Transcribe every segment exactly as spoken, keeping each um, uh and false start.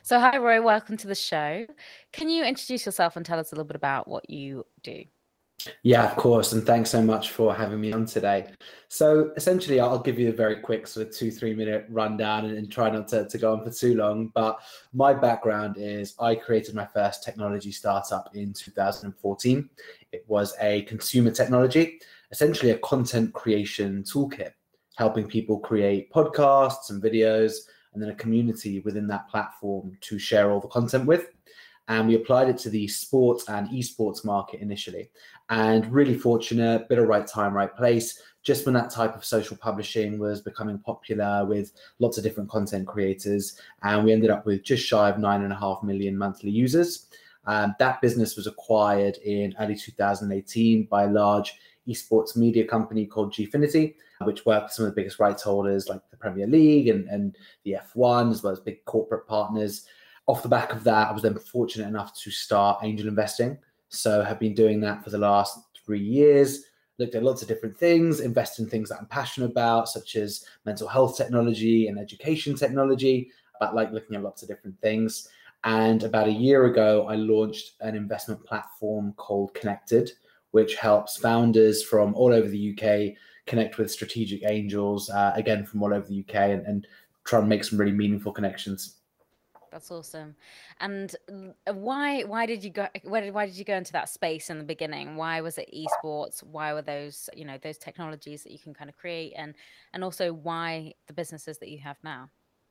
So, hi, Roy. Welcome to the show. Can you introduce yourself and tell us a little bit about what you do? Yeah, of course. And thanks so much for having me on today. So essentially, I'll give you a very quick sort of two, three minute rundown and, and try not to, to go on for too long. But my background is I created my first technology startup in two thousand fourteen. It was a consumer technology, essentially a content creation toolkit, helping people create podcasts and videos, and then a community within that platform to share all the content with. And we applied it to the sports and esports market initially. And really fortunate, bit of right time, right place, just when that type of social publishing was becoming popular with lots of different content creators. And we ended up with just shy of nine and a half million monthly users. Um, that business was acquired in early two thousand eighteen by a large esports media company called Gfinity, which worked with some of the biggest rights holders like the Premier League and, and the F one, as well as big corporate partners. Off the back of that, I was then fortunate enough to start angel investing. So have been doing that for the last three years, looked at lots of different things, invest in things that I'm passionate about, such as mental health technology and education technology, but like looking at lots of different things. And about a year ago, I launched an investment platform called Connected, which helps founders from all over the U K connect with strategic angels, uh, again, from all over the U K, and, and try and make some really meaningful connections. That's awesome. And uh, why why did you go why did why did you go into that space in the beginning? Why was it esports? Why were those, you know, those technologies that you can kind of create, and and also why the businesses that you have now?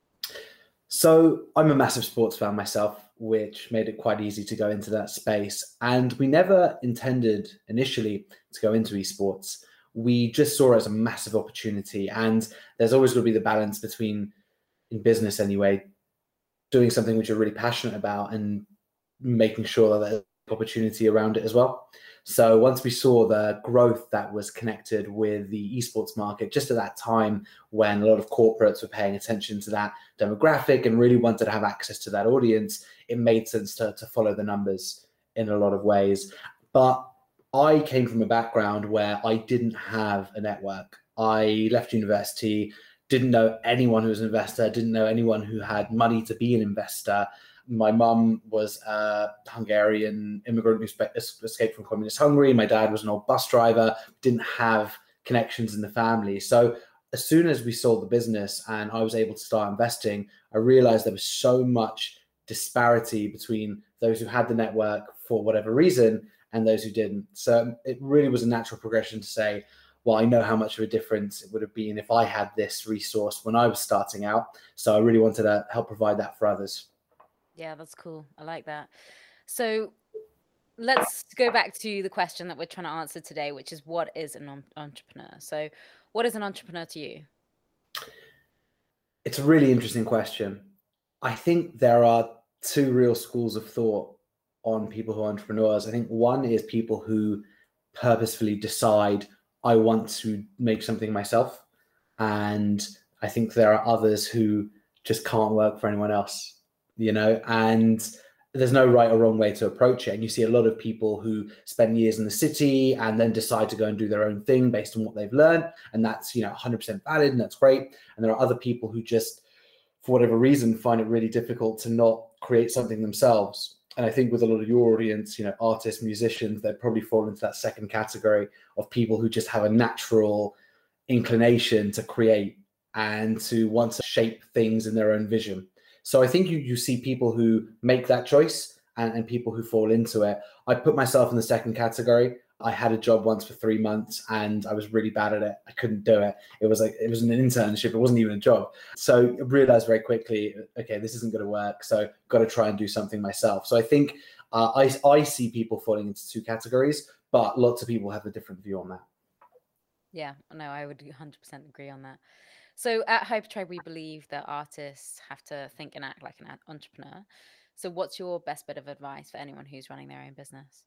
So I'm a massive sports fan myself, which made it quite easy to go into that space. And we never intended initially to go into esports. We just saw it as a massive opportunity. And there's always going to be the balance between, in business anyway, doing something which you're really passionate about and making sure that there's opportunity around it as well. So once we saw the growth that was connected with the esports market, just at that time when a lot of corporates were paying attention to that demographic and really wanted to have access to that audience, it made sense to, to follow the numbers in a lot of ways. But I came from a background where I didn't have a network. I left university, didn't know anyone who was an investor, didn't know anyone who had money to be an investor. My mum was a Hungarian immigrant who spe- escaped from communist Hungary. My dad was an old bus driver, didn't have connections in the family. So as soon as we sold the business and I was able to start investing, I realized there was so much disparity between those who had the network for whatever reason and those who didn't. So it really was a natural progression to say, well, I know how much of a difference it would have been if I had this resource when I was starting out. So I really wanted to help provide that for others. Yeah, that's cool. I like that. So let's go back to the question that we're trying to answer today, which is what is an en- entrepreneur? So, what is an entrepreneur to you? It's a really interesting question. I think there are two real schools of thought on people who are entrepreneurs. I think one is people who purposefully decide, I want to make something myself. And I think there are others who just can't work for anyone else, you know, and there's no right or wrong way to approach it. And you see a lot of people who spend years in the city and then decide to go and do their own thing based on what they've learned. And that's, you know, one hundred percent valid and that's great. And there are other people who just, for whatever reason, find it really difficult to not create something themselves. And I think with a lot of your audience, you know, artists, musicians, they probably fall into that second category of people who just have a natural inclination to create and to want to shape things in their own vision. So I think you you see people who make that choice and, and people who fall into it. I put myself in the second category. I had a job once for three months and I was really bad at it. I couldn't do it. It was like, it was an internship. It wasn't even a job. So I realized very quickly, okay, this isn't going to work. So got to try and do something myself. So I think uh, I, I see people falling into two categories, but lots of people have a different view on that. Yeah, no, I would one hundred percent agree on that. So at Hypertribe, we believe that artists have to think and act like an a- entrepreneur. So what's your best bit of advice for anyone who's running their own business?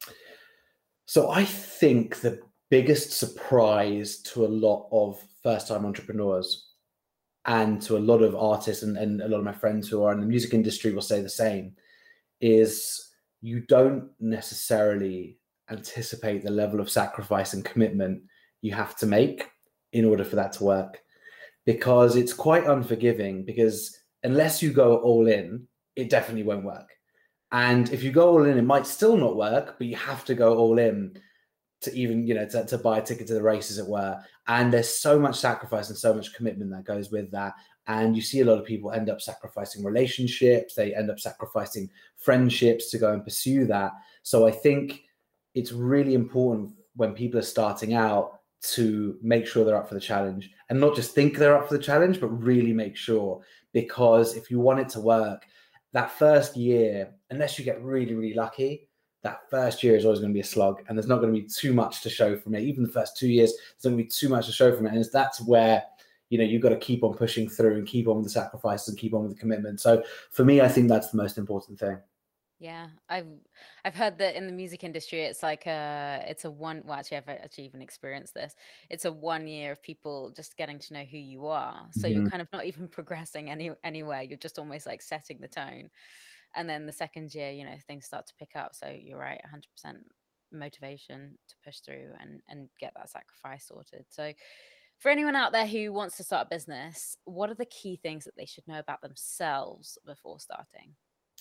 So I think the biggest surprise to a lot of first-time entrepreneurs and to a lot of artists and, and a lot of my friends who are in the music industry will say the same is you don't necessarily anticipate the level of sacrifice and commitment you have to make in order for that to work because it's quite unforgiving because unless you go all in it definitely won't work. And if you go all in, it might still not work, but you have to go all in to even, you know, to, to buy a ticket to the race, as it were. And there's so much sacrifice and so much commitment that goes with that. And you see a lot of people end up sacrificing relationships. They end up sacrificing friendships to go and pursue that. So I think it's really important when people are starting out to make sure they're up for the challenge, and not just think they're up for the challenge, but really make sure, because if you want it to work, that first year, unless you get really, really lucky, that first year is always going to be a slog, and there's not going to be too much to show from it. Even the first two years, there's going to be too much to show from it. And that's where, you know, you've got to keep on pushing through and keep on with the sacrifices and keep on with the commitment. So for me, I think that's the most important thing. Yeah, I've I've heard that in the music industry, it's like a it's a one. Well, actually, I've actually even experienced this. It's a one year of people just getting to know who you are. So Mm-hmm. you're kind of not even progressing any anywhere. You're just almost like setting the tone. And then the second year, you know, things start to pick up. So you're right, one hundred percent motivation to push through and and get that sacrifice sorted. So for anyone out there who wants to start a business, what are the key things that they should know about themselves before starting?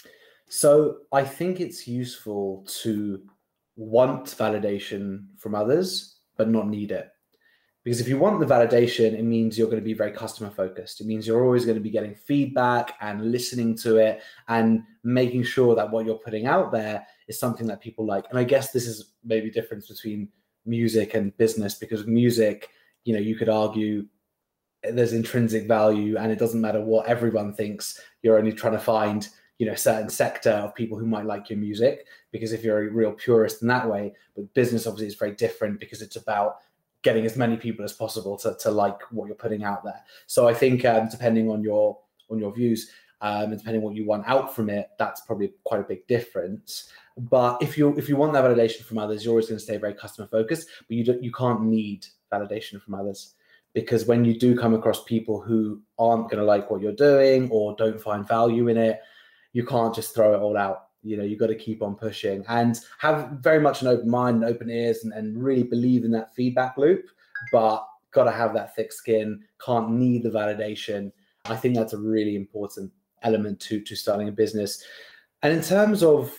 So I think it's useful to want validation from others, but not need it. Because if you want the validation, it means you're going to be very customer focused. It means you're always going to be getting feedback and listening to it and making sure that what you're putting out there is something that people like. And I guess this is maybe the difference between music and business, because music, you know, you could argue there's intrinsic value, and it doesn't matter what everyone thinks. You're only trying to find, you know, a certain sector of people who might like your music, because if you're a real purist in that way. But business obviously is very different, because it's about getting as many people as possible to, to like what you're putting out there. So I think um, depending on your on your views um, and depending on what you want out from it, that's probably quite a big difference. But if you if you want that validation from others, you're always going to stay very customer focused. But you don't you can't need validation from others, because when you do come across people who aren't going to like what you're doing or don't find value in it, you can't just throw it all out. You know, you've got to keep on pushing and have very much an open mind and open ears, and, and really believe in that feedback loop, but got to have that thick skin, can't need the validation. I think that's a really important element to, to starting a business. And in terms of,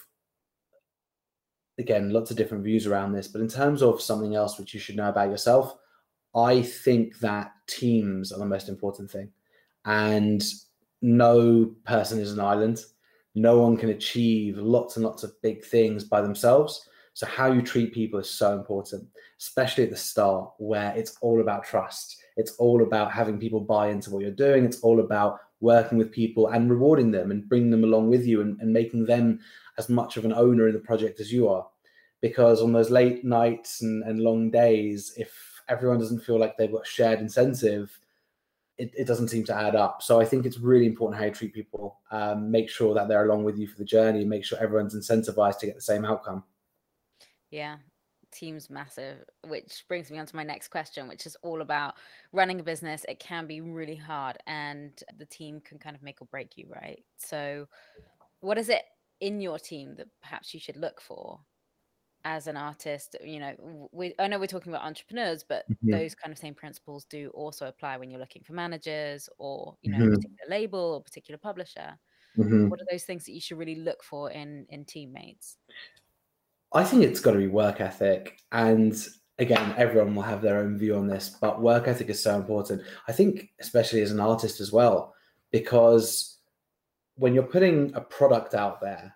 again, lots of different views around this, but in terms of something else which you should know about yourself, I think that teams are the most important thing. And no person is an island. No one can achieve lots and lots of big things by themselves. So how you treat people is so important, especially at the start, where it's all about trust. It's all about having people buy into what you're doing. It's all about working with people and rewarding them and bringing them along with you, and, and making them as much of an owner in the project as you are. Because on those late nights and, and long days, if everyone doesn't feel like they've got shared incentive, It, it doesn't seem to add up. So I think it's really important how you treat people. Um, make sure that they're along with you for the journey. Make sure everyone's incentivized to get the same outcome. Yeah, team's massive, which brings me on to my next question, which is all about running a business. It can be really hard, and the team can kind of make or break you, right? So what is it in your team that perhaps you should look for as an artist? You know, we I know we're talking about entrepreneurs, but Mm-hmm. those kind of same principles do also apply when you're looking for managers, or, you know, Mm-hmm. a particular label or particular publisher. Mm-hmm. What are those things that you should really look for in in teammates? I think it's got to be work ethic. And again, everyone will have their own view on this, but work ethic is so important. I think especially as an artist as well, because when you're putting a product out there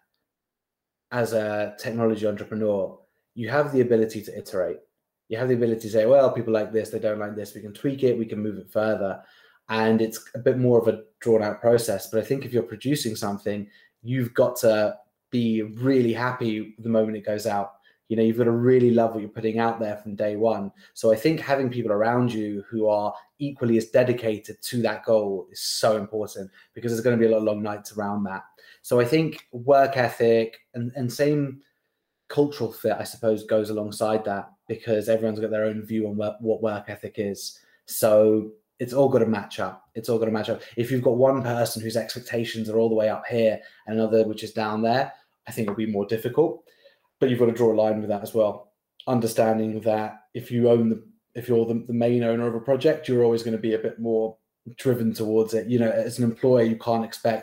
as a technology entrepreneur, you have the ability to iterate. You have the ability to say, well, people like this, they don't like this, we can tweak it, we can move it further. And it's a bit more of a drawn out process. But I think if you're producing something, you've got to be really happy the moment it goes out. You know, you've got to really love what you're putting out there from day one. So I think having people around you who are equally as dedicated to that goal is so important, because there's going to be a lot of long nights around that. So I think work ethic and, and same cultural fit, I suppose, goes alongside that, because everyone's got their own view on what, what work ethic is. So it's all got to match up. It's all got to match up. If you've got one person whose expectations are all the way up here and another which is down there, I think it'll be more difficult. But you've got to draw a line with that as well. Understanding that if you own the, if you're the, the main owner of a project, you're always going to be a bit more driven towards it. You know, as an employer, you can't expect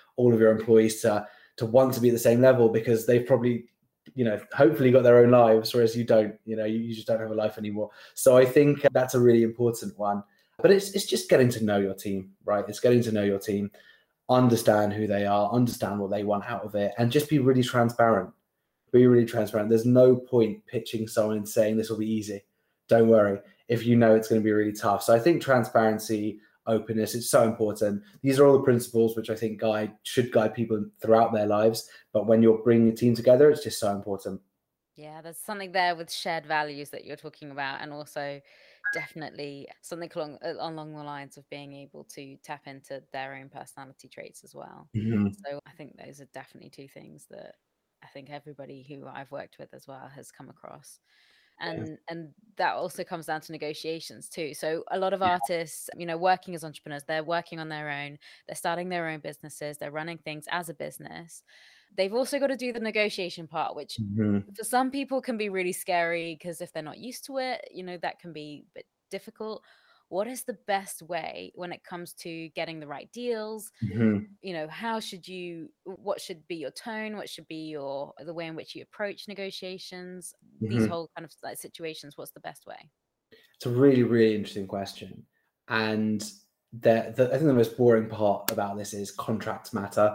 all of your employees to to want to be at the same level, because they've probably, you know, hopefully got their own lives, whereas you don't, you know, you, you just don't have a life anymore. So I think that's a really important one. But it's it's just getting to know your team, right? It's getting to know your team, understand who they are, understand what they want out of it, and just be really transparent. Be really transparent. There's no point pitching someone and saying this will be easy. Don't worry, if you know it's going to be really tough. So I think transparency, openness, it's so important. These are all the principles which I think guide should guide people throughout their lives. But when you're bringing a team together, it's just so important. Yeah, there's something there with shared values that you're talking about, and also definitely something along uh, along the lines of being able to tap into their own personality traits as well. Mm-hmm. So I think those are definitely two things that I think everybody who I've worked with as well has come across. And yeah. and that also comes down to negotiations too. So a lot of yeah. artists, you know, working as entrepreneurs, they're working on their own, they're starting their own businesses, they're running things as a business. They've also got to do the negotiation part, which mm-hmm. for some people can be really scary, because if they're not used to it, you know, that can be a bit difficult. What is the best way when it comes to getting the right deals? Mm-hmm. You know, how should you, what should be your tone? What should be your, the way in which you approach negotiations? Mm-hmm. These whole kind of like situations, what's the best way? It's a really, really interesting question. And the, the, I think the most boring part about this is contracts matter.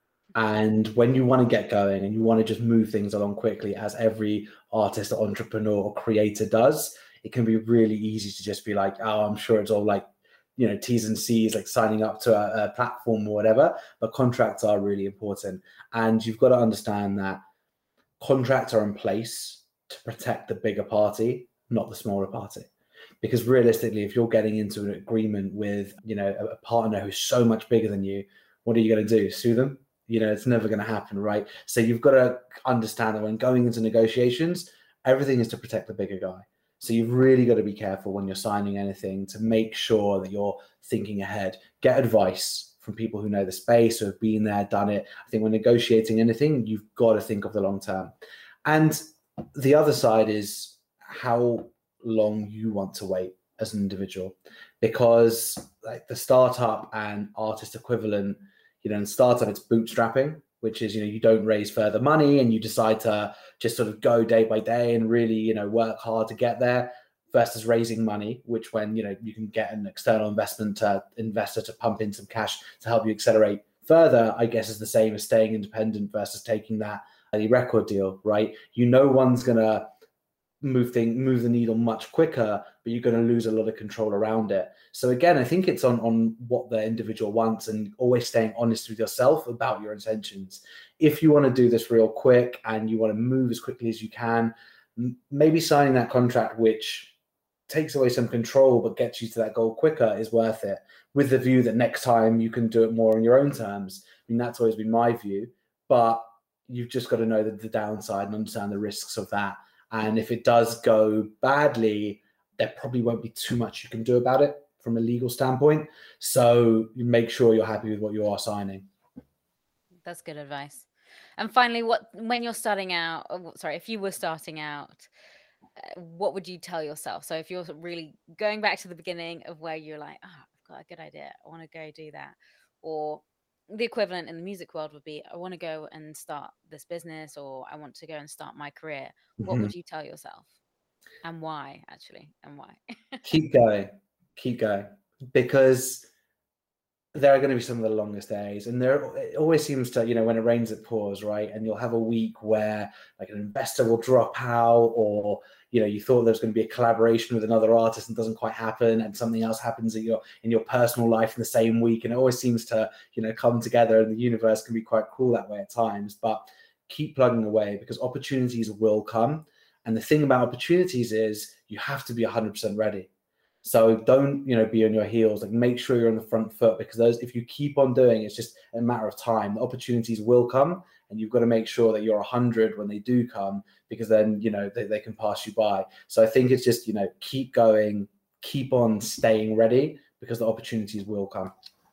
And when you want to get going and you want to just move things along quickly, as every artist or entrepreneur or creator does, it can be really easy to just be like, oh, I'm sure it's all like, you know, T's and C's, like signing up to a, a platform or whatever. But contracts are really important. And you've got to understand that contracts are in place to protect the bigger party, not the smaller party. Because realistically, if you're getting into an agreement with, you know, a, a partner who's so much bigger than you, what are you going to do? Sue them? You know, it's never going to happen, right? So you've got to understand that when going into negotiations, everything is to protect the bigger guy. So you've really got to be careful when you're signing anything to make sure that you're thinking ahead. Get advice from people who know the space, who have been there, done it. I think when negotiating anything, you've got to think of the long term. And the other side is how long you want to wait as an individual, because like the startup and artist equivalent, you know, in startup, it's bootstrapping, which is, you know, you don't raise further money and you decide to just sort of go day by day and really, you know, work hard to get there, versus raising money, which when, you know, you can get an external investment uh, investor to pump in some cash to help you accelerate further, I guess is the same as staying independent versus taking that early record deal, right? You know, one's going to move thing, move the needle much quicker, but you're going to lose a lot of control around it. So again, I think it's on, on what the individual wants, and always staying honest with yourself about your intentions. If you want to do this real quick and you want to move as quickly as you can, maybe signing that contract, which takes away some control but gets you to that goal quicker, is worth it, with the view that next time you can do it more on your own terms. I mean, that's always been my view, but you've just got to know the, the downside and understand the risks of that. And if it does go badly, there probably won't be too much you can do about it from a legal standpoint. So you make sure you're happy with what you are signing. That's good advice. And finally, what when you're starting out, sorry, if you were starting out, uh, what would you tell yourself? So if you're really going back to the beginning of where you're like, oh, I've got a good idea, I want to go do that. Or the equivalent in the music world would be, I want to go and start this business, or I want to go and start my career. What mm-hmm. would you tell yourself? And why, actually? And why? Keep going. Keep going. Because there are going to be some of the longest days. And there it always seems to, you know, when it rains, it pours, right? And you'll have a week where like an investor will drop out, or, you know, you thought there was going to be a collaboration with another artist and it doesn't quite happen, and something else happens in your in your personal life in the same week. And it always seems to, you know, come together, and the universe can be quite cruel that way at times. But keep plugging away, because opportunities will come. And the thing about opportunities is you have to be one hundred percent ready. So don't, you know, be on your heels. Like, make sure you're on the front foot, because those, if you keep on doing, it's just a matter of time. The opportunities will come, and you've got to make sure that you're one hundred when they do come, because then, you know, they, they can pass you by. So I think it's just, you know, keep going, keep on staying ready, because the opportunities will come.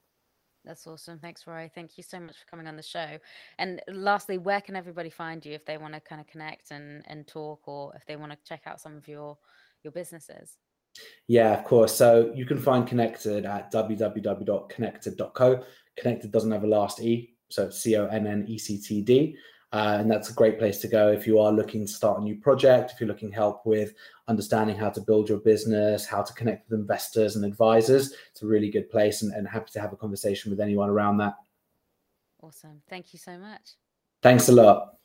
That's awesome. Thanks, Roy. Thank you so much for coming on the show. And lastly, where can everybody find you if they want to kind of connect and, and talk, or if they want to check out some of your, your businesses? Yeah, of course. So you can find Connected at w w w dot connected dot co. Connected doesn't have a last E. so C O N N E C T D. Uh, and that's a great place to go if you are looking to start a new project, if you're looking help with understanding how to build your business, how to connect with investors and advisors. It's a really good place, and, and happy to have a conversation with anyone around that. Awesome. Thank you so much. Thanks a lot.